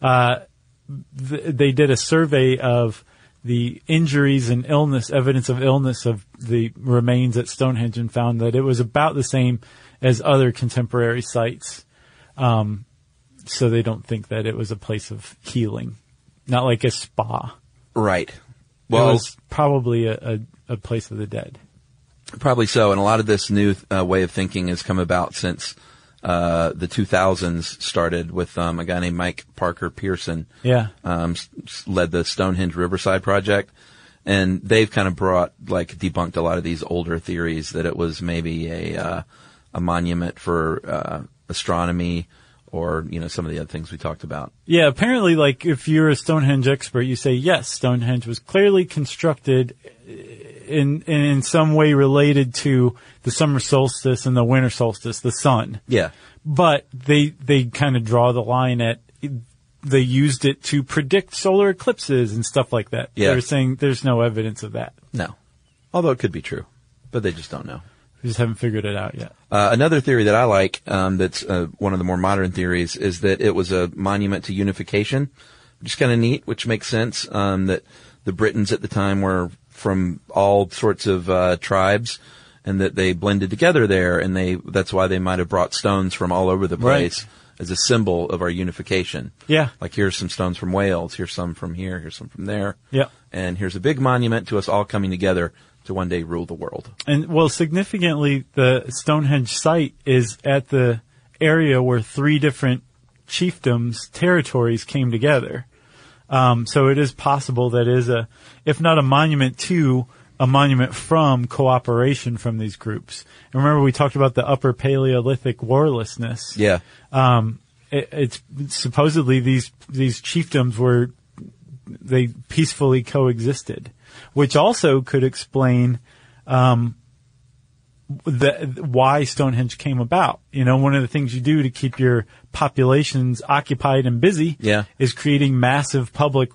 [SPEAKER 4] They did a survey of the injuries and evidence of illness of the remains at Stonehenge, and found that it was about the same as other contemporary sites. So they don't think that it was a place of healing, not like a spa.
[SPEAKER 5] Right.
[SPEAKER 4] Well, it was probably a place of the dead.
[SPEAKER 5] Probably so, and a lot of this new way of thinking has come about since the 2000s started with a guy named Mike Parker Pearson.
[SPEAKER 4] Yeah.
[SPEAKER 5] Led the Stonehenge Riverside Project, and they've kind of debunked a lot of these older theories that it was maybe a monument for astronomy, or some of the other things we talked about. Yeah,
[SPEAKER 4] apparently, like if you're a Stonehenge expert, you say yes, Stonehenge was clearly constructed in some way related to the summer solstice and the winter solstice, the sun.
[SPEAKER 5] Yeah.
[SPEAKER 4] But they kind of draw the line at, they used it to predict solar eclipses and stuff like that.
[SPEAKER 5] Yeah.
[SPEAKER 4] They're saying there's no evidence of that.
[SPEAKER 5] No. Although it could be true, but they just don't know.
[SPEAKER 4] We just haven't figured it out yet.
[SPEAKER 5] Another theory that I like, that's one of the more modern theories, is that it was a monument to unification, which is kind of neat, which makes sense, that the Britons at the time were from all sorts of tribes, and that they blended together there, and that's why they might have brought stones from all over the place as a symbol of our unification.
[SPEAKER 4] Yeah.
[SPEAKER 5] Like, here's some stones from Wales, here's some from here, here's some from there.
[SPEAKER 4] Yeah.
[SPEAKER 5] And here's a big monument to us all coming together to one day rule the world.
[SPEAKER 4] And, well, significantly, the Stonehenge site is at the area where 3 different chiefdoms' territories came together. So it is possible that is if not a monument to, a monument from cooperation from these groups. And remember, we talked about the Upper Paleolithic warlessness.
[SPEAKER 5] Yeah.
[SPEAKER 4] It's supposedly these chiefdoms they peacefully coexisted, which also could explain why Stonehenge came about. One of the things you do to keep your populations occupied and busy is creating massive public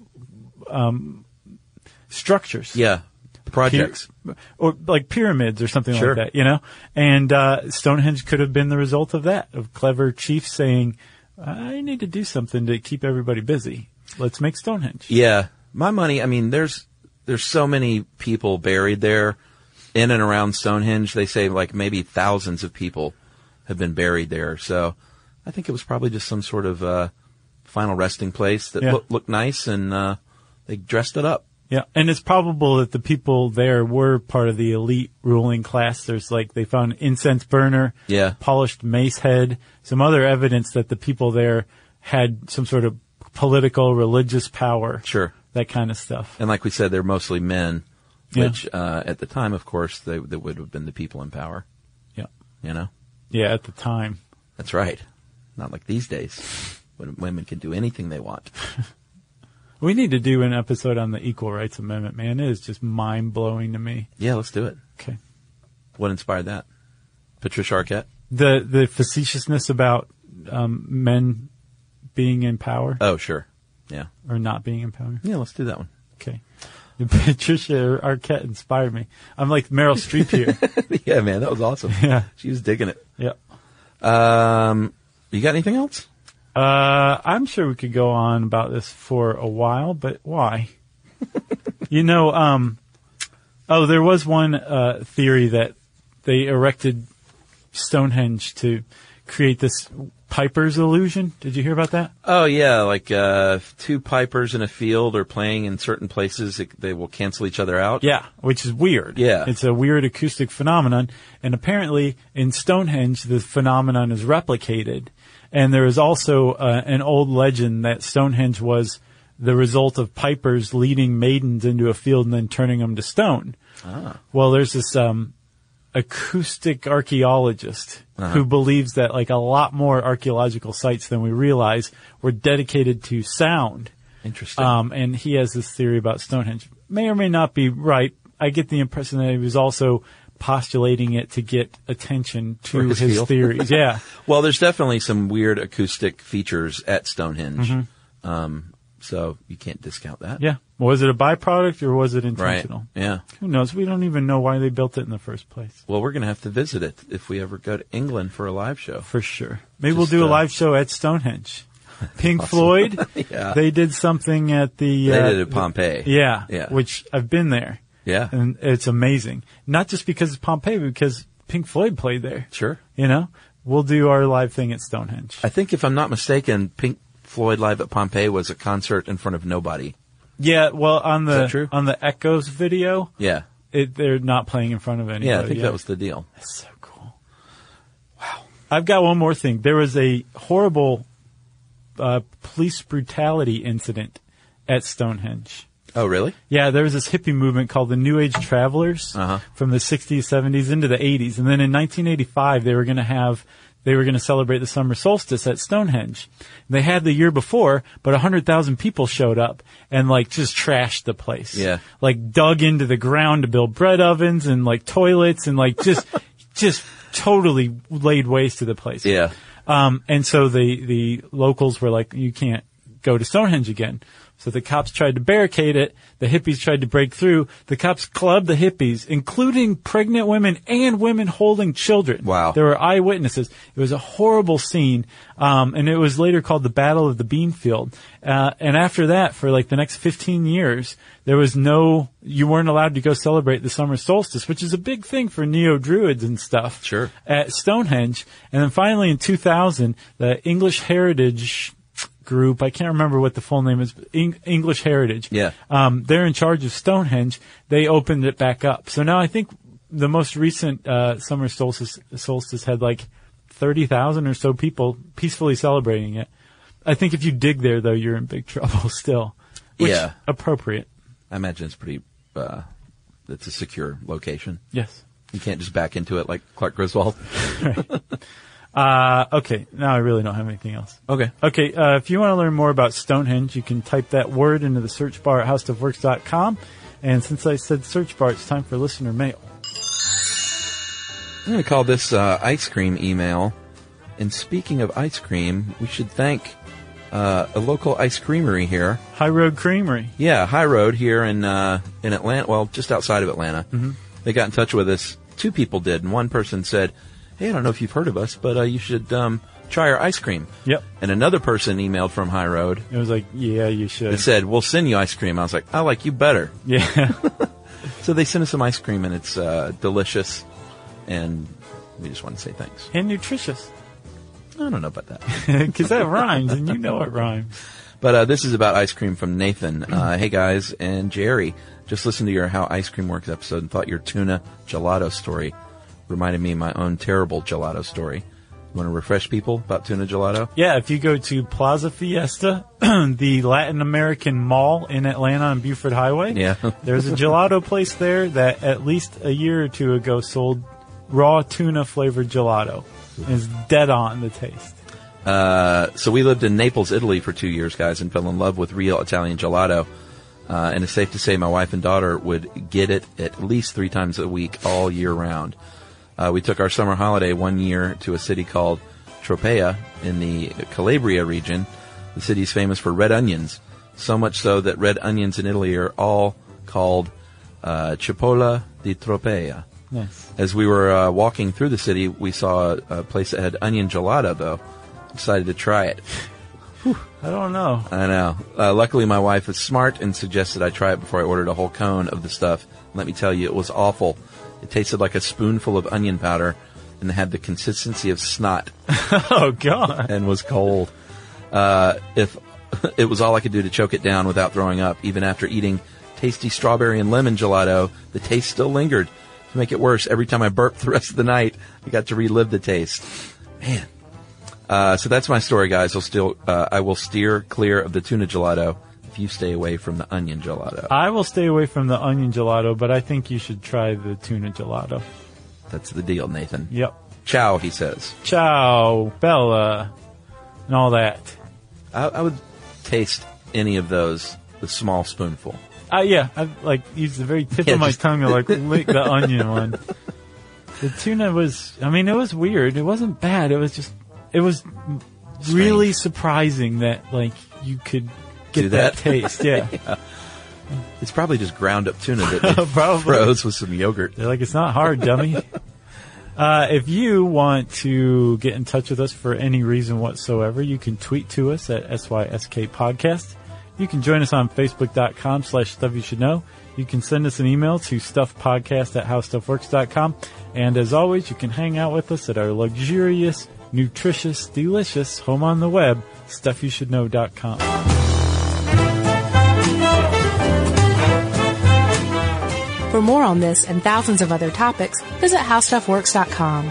[SPEAKER 4] structures.
[SPEAKER 5] Yeah. Projects.
[SPEAKER 4] Or like pyramids or something like that, And Stonehenge could have been the result of that, of clever chiefs saying, I need to do something to keep everybody busy. Let's make Stonehenge.
[SPEAKER 5] Yeah. My money, I mean, there's so many people buried there in and around Stonehenge. They say like maybe thousands of people have been buried there. So I think it was probably just some sort of final resting place that looked nice, and they dressed it up.
[SPEAKER 4] Yeah, and it's probable that the people there were part of the elite ruling class. There's they found incense burner, polished mace head, some other evidence that the people there had some sort of political, religious power.
[SPEAKER 5] Sure.
[SPEAKER 4] That kind of stuff.
[SPEAKER 5] And like we said, they're mostly men, which at the time, of course, they would have been the people in power.
[SPEAKER 4] Yeah.
[SPEAKER 5] Yeah,
[SPEAKER 4] at the time.
[SPEAKER 5] That's right. Not like these days, when women can do anything they want.
[SPEAKER 4] We need to do an episode on the Equal Rights Amendment, man. It is just mind-blowing to me.
[SPEAKER 5] Yeah, let's do it.
[SPEAKER 4] Okay.
[SPEAKER 5] What inspired that? Patricia Arquette?
[SPEAKER 4] The facetiousness about men being in power.
[SPEAKER 5] Oh, sure. Yeah.
[SPEAKER 4] Or not being in power.
[SPEAKER 5] Yeah, let's do that one.
[SPEAKER 4] Okay. Patricia Arquette inspired me. I'm like Meryl Streep here.
[SPEAKER 5] Yeah, man, that was awesome.
[SPEAKER 4] Yeah.
[SPEAKER 5] She was digging it.
[SPEAKER 4] Yeah.
[SPEAKER 5] You got anything else?
[SPEAKER 4] I'm sure we could go on about this for a while, but why? There was one theory that they erected Stonehenge to create this Piper's illusion. Did you hear about that?
[SPEAKER 5] Oh, yeah, like two pipers in a field are playing in certain places. They will cancel each other out.
[SPEAKER 4] Yeah, which is weird.
[SPEAKER 5] Yeah.
[SPEAKER 4] It's a weird acoustic phenomenon. And apparently in Stonehenge, the phenomenon is replicated. And there is also an old legend that Stonehenge was the result of pipers leading maidens into a field and then turning them to stone. Ah. Well, there's this acoustic archaeologist who believes that like a lot more archaeological sites than we realize were dedicated to sound.
[SPEAKER 5] Interesting.
[SPEAKER 4] And he has this theory about Stonehenge. May or may not be right. I get the impression that he was also postulating it to get attention to his theories. Yeah.
[SPEAKER 5] Well, there's definitely some weird acoustic features at Stonehenge. So you can't discount that.
[SPEAKER 4] Yeah. Was it a byproduct or was it intentional?
[SPEAKER 5] Right. Yeah.
[SPEAKER 4] Who knows? We don't even know why they built it in the first place.
[SPEAKER 5] Well, we're going to have to visit it if we ever go to England for a live show.
[SPEAKER 4] For sure. Maybe we'll do a live show at Stonehenge. Pink Floyd, they did something at the...
[SPEAKER 5] they did it at Pompeii.
[SPEAKER 4] Yeah. Which I've been there.
[SPEAKER 5] Yeah.
[SPEAKER 4] And it's amazing. Not just because it's Pompeii, but because Pink Floyd played there.
[SPEAKER 5] Sure.
[SPEAKER 4] We'll do our live thing at Stonehenge.
[SPEAKER 5] I think if I'm not mistaken, Pink Floyd Live at Pompeii was a concert in front of nobody.
[SPEAKER 4] Yeah, well, on
[SPEAKER 5] Is that true?
[SPEAKER 4] the Echoes video,
[SPEAKER 5] yeah,
[SPEAKER 4] they're not playing in front of anybody.
[SPEAKER 5] Yeah, I think that was the deal.
[SPEAKER 4] That's so cool. Wow. I've got one more thing. There was a horrible police brutality incident at Stonehenge.
[SPEAKER 5] Oh, really?
[SPEAKER 4] Yeah, there was this hippie movement called the New Age Travelers from the 60s, 70s into the 80s. And then in 1985, they were going to celebrate the summer solstice at Stonehenge. They had the year before, but 100,000 people showed up and just trashed the place.
[SPEAKER 5] Yeah.
[SPEAKER 4] Dug into the ground to build bread ovens and toilets and just totally laid waste to the place.
[SPEAKER 5] Yeah.
[SPEAKER 4] And so the locals were like, you can't go to Stonehenge again. So the cops tried to barricade it. The hippies tried to break through. The cops clubbed the hippies, including pregnant women and women holding children.
[SPEAKER 5] Wow.
[SPEAKER 4] There were eyewitnesses. It was a horrible scene. And it was later called the Battle of the Beanfield. And after that, for the next 15 years, you weren't allowed to go celebrate the summer solstice, which is a big thing for neo-Druids and stuff.
[SPEAKER 5] Sure.
[SPEAKER 4] At Stonehenge. And then finally in 2000, the English Heritage group, I can't remember what the full name is, English Heritage.
[SPEAKER 5] Yeah.
[SPEAKER 4] They're in charge of Stonehenge. They opened it back up. So now I think the most recent summer solstice had 30,000 or so people peacefully celebrating it. I think if you dig there, though, you're in big trouble still. Which, appropriate.
[SPEAKER 5] I imagine it's pretty, it's a secure location.
[SPEAKER 4] Yes.
[SPEAKER 5] You can't just back into it like Clark Griswold.
[SPEAKER 4] Right. Okay, now I really don't have anything else.
[SPEAKER 5] Okay.
[SPEAKER 4] If you want to learn more about Stonehenge, you can type that word into the search bar at howstuffworks.com. And since I said search bar, it's time for listener mail.
[SPEAKER 5] I'm going to call this ice cream email. And speaking of ice cream, we should thank a local ice creamery here.
[SPEAKER 4] High Road Creamery.
[SPEAKER 5] Yeah, High Road here in Atlanta, well, just outside of Atlanta. Mm-hmm. They got in touch with us. Two people did, and one person said, hey, I don't know if you've heard of us, but you should try our ice cream.
[SPEAKER 4] Yep.
[SPEAKER 5] And another person emailed from High Road.
[SPEAKER 4] It was like, yeah, you should.
[SPEAKER 5] It said, we'll send you ice cream. I was like, I like you better.
[SPEAKER 4] Yeah.
[SPEAKER 5] So they sent us some ice cream, and it's delicious, and we just want to say thanks.
[SPEAKER 4] And nutritious.
[SPEAKER 5] I don't know about that.
[SPEAKER 4] Because that rhymes, and you know it rhymes.
[SPEAKER 5] But this is about ice cream from Nathan. Hey, guys, and Jerry, just listened to your How Ice Cream Works episode and thought your tuna gelato story reminded me of my own terrible gelato story. You want to refresh people about tuna gelato?
[SPEAKER 4] Yeah, if you go to Plaza Fiesta, the Latin American mall in Atlanta on Buford Highway, there's a gelato place there that at least a year or two ago sold raw tuna-flavored gelato. It's dead on the taste.
[SPEAKER 5] So we lived in Naples, Italy for 2 years, guys, and fell in love with real Italian gelato. And it's safe to say my wife and daughter would get it at least 3 times a week all year round. We took our summer holiday one year to a city called Tropea in the Calabria region. The city is famous for red onions, so much so that red onions in Italy are all called cipolla di Tropea.
[SPEAKER 4] Nice.
[SPEAKER 5] As we were walking through the city, we saw a place that had onion gelato, though. Decided to try it.
[SPEAKER 4] I don't know.
[SPEAKER 5] I know. Luckily, my wife is smart and suggested I try it before I ordered a whole cone of the stuff. Let me tell you, it was awful. It tasted like a spoonful of onion powder and had the consistency of snot.
[SPEAKER 4] Oh, God.
[SPEAKER 5] And was cold. If it was all I could do to choke it down without throwing up, even after eating tasty strawberry and lemon gelato, the taste still lingered. To make it worse, every time I burped the rest of the night, I got to relive the taste. Man. So that's my story, guys. I will steer clear of the tuna gelato if you stay away from the onion gelato.
[SPEAKER 4] I will stay away from the onion gelato, but I think you should try the tuna gelato.
[SPEAKER 5] That's the deal, Nathan.
[SPEAKER 4] Yep.
[SPEAKER 5] Ciao, he says.
[SPEAKER 4] Ciao, Bella, and all that.
[SPEAKER 5] I would taste any of those with a small spoonful.
[SPEAKER 4] Yeah, I use the very tip of my tongue to lick the onion one. The tuna was, it was weird. It wasn't bad. It was really surprising that you could get that taste. Yeah.
[SPEAKER 5] Yeah. It's probably just ground up tuna that they froze with some yogurt.
[SPEAKER 4] They're like, it's not hard, dummy. If you want to get in touch with us for any reason whatsoever, you can tweet to us at SYSK Podcast. You can join us on Facebook.com/StuffYouShouldKnow. You can send us an email to StuffPodcast@HowStuffWorks.com. And as always, you can hang out with us at our luxurious, nutritious, delicious home on the web, StuffYouShouldKnow.com.
[SPEAKER 3] For more on this and thousands of other topics, visit HowStuffWorks.com.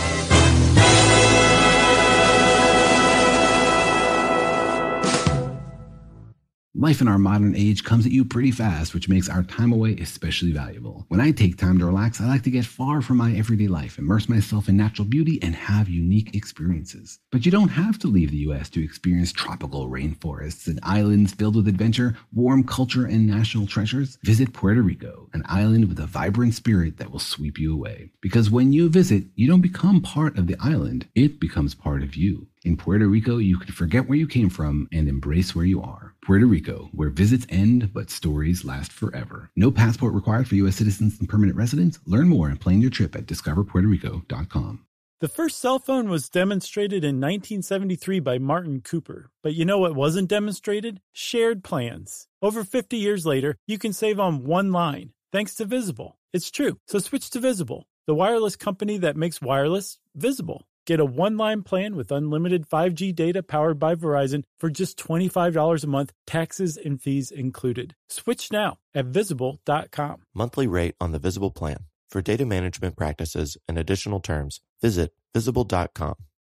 [SPEAKER 8] Life in our modern age comes at you pretty fast, which makes our time away especially valuable. When I take time to relax, I like to get far from my everyday life, immerse myself in natural beauty, and have unique experiences. But you don't have to leave the U.S. to experience tropical rainforests and islands filled with adventure, warm culture, and national treasures. Visit Puerto Rico, an island with a vibrant spirit that will sweep you away. Because when you visit, you don't become part of the island, it becomes part of you. In Puerto Rico, you can forget where you came from and embrace where you are. Puerto Rico, where visits end, but stories last forever. No passport required for U.S. citizens and permanent residents. Learn more and plan your trip at discoverpuertorico.com.
[SPEAKER 1] The first cell phone was demonstrated in 1973 by Martin Cooper. But you know what wasn't demonstrated? Shared plans. Over 50 years later, you can save on one line, thanks to Visible. It's true. So switch to Visible, the wireless company that makes wireless visible. Get a one-line plan with unlimited 5G data powered by Verizon for just $25 a month, taxes and fees included. Switch now at Visible.com.
[SPEAKER 2] Monthly rate on the Visible plan. For data management practices and additional terms, visit Visible.com.